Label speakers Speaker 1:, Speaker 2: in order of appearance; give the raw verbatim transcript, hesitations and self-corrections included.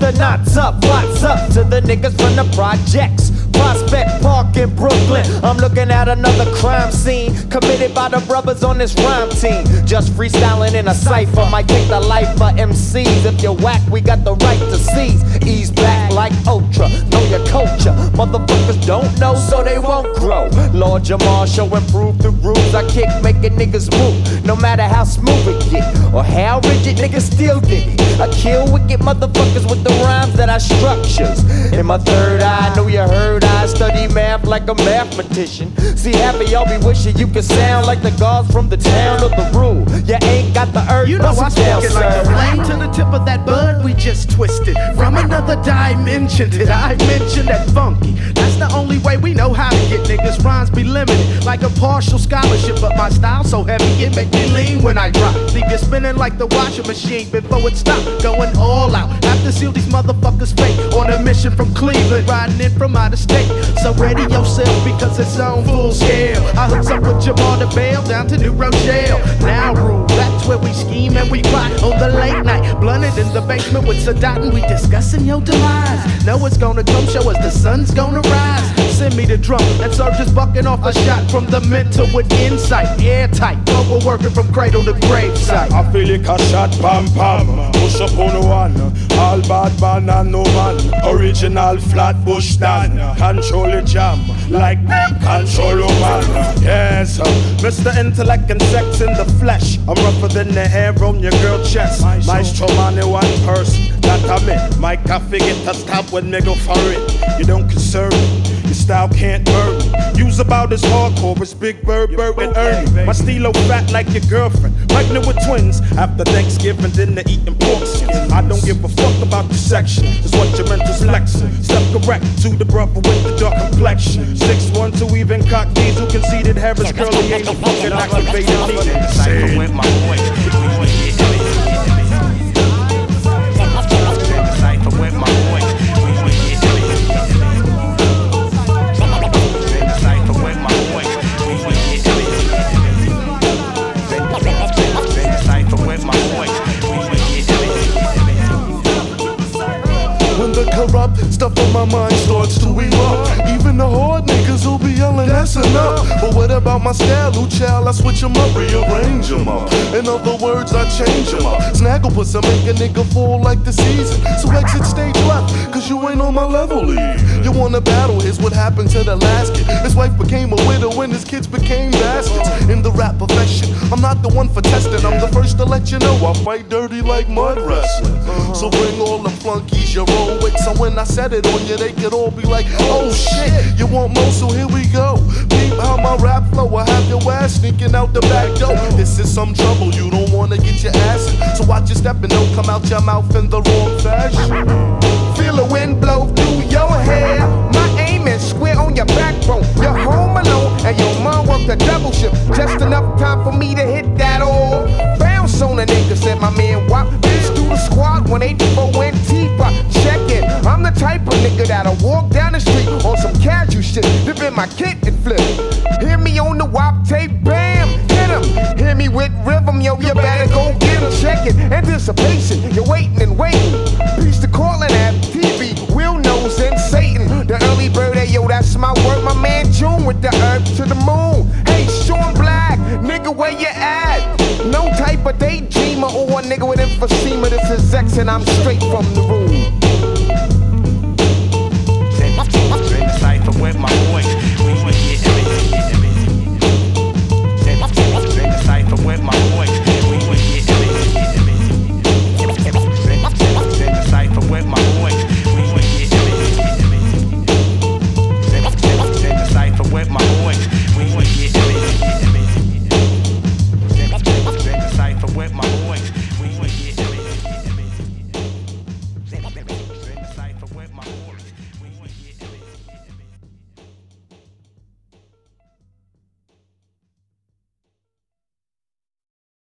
Speaker 1: the knots up, what's up to the niggas from the projects? Prospect Park in Brooklyn. I'm looking at another crime scene committed by the brothers on this rhyme team. Just freestyling in a cypher might take the life of M Cs. If you're whack, we got the right to seize. Ease back like Ultra. Know your culture. Motherfuckers don't know, so they won't grow. Lord Jamar show improve the rules. I kick making niggas move, no matter how smooth it get or how rigid niggas still dig it. I kill wicked motherfuckers with the rhymes that I structures. In my third eye, know you heard I study math like a mathematician. See, half of y'all be wishing you could sound like the gods from the town of the rule. You ain't got the earth.
Speaker 2: You know I spoke it like a flame to the tip of that bud we just twisted from another dimension. Did I mention that funky? That's the only way we know how to get niggas. Rhymes be limited like a partial scholarship, but my style so heavy it make me lean when I drop. Leave you spinning like the washing machine before it stop. Going all out. Have to seal these motherfuckers fake on a mission from Cleveland, riding in from out of state. So ready yourself because it's on full scale. I hooks up with Jamal the Bale down to New Rochelle. Now rule, that's where we scheme and we plot on the late night. Blunted in the basement with Sadat and we discussing your demise. Know it's gonna come, show us the sun's gonna rise. Send me the drum and serve just bucking off a shot from the mental with insight. Airtight, vocal working from cradle to gravesite.
Speaker 3: I feel like a shot, pam pam. Push up on one. All bad man and no man. Original Flatbush Dan. Control the jam like control a man. Yes, uh, Mister Intellect and sex in the flesh. I'm rougher than the hair on your girl chest. Maestro man in one person. That I mean, my coffee get to stop when me go for it. You don't concern me. Your style can't burn me. Use about as hardcore as Big Bird, Bird and Ernie. My stilo fat like your girlfriend. Pregnant with twins. After Thanksgiving, dinner eating pork skins. I don't give a fuck about your section. It's what your mental's flexing. Step correct to the brother with the dark complexion. six one two even cock diesel conceited Harris curly ain't no fucking activated leader. Say with my voice. Cypher with my voice.
Speaker 4: When the corrupt stuff on my mind starts to erupt, even the hard niggas will be yelling, that's enough. But what about my style, child? I switch them up, rearrange them up. In other words, I change them up. Snaggle puts make a nigga fall like the season. So exit stage left, cause you ain't on my level, lead. You wanna battle, here's what happened to the last kid. His wife became a widow and his kids became bastards. In the rap profession, I'm not the one for testing. I'm the first to let you know I fight dirty like mud wrestling. So bring all the flunkies, your roll with. So when I set it on you, they could all be like, oh shit, you want more, so here we go. Peep how my rap flow, I have your ass sneaking out the back door. This is some trouble, you don't wanna get your ass in. So watch your step and don't come out your mouth in the wrong fashion.
Speaker 5: Feel the wind blow through your hair. My aim is square on your backbone. You're home alone and your mom worked a double shift. Just enough time for me to hit that all. Bounce on a nigga, said my man Wop. Bitch through the squad, one eighty-four Antifa. Check it, I'm the type of nigga that'll walk down the street on some casual shit. Dip in my kit and flip. Hear me on the Wop tape, bam, hit him. Hear me with rhythm, yo, you better go get him. Check it, anticipation, you're waiting and waiting. Peace to calling app, T V, Will Nose and Satan. The early bird, hey, yo, that's my word. My man June with the earth to the moon. Hey, Sean Black, nigga, where you at? No type of daydreamer or a nigga with emphysema. This is X and I'm straight from the room.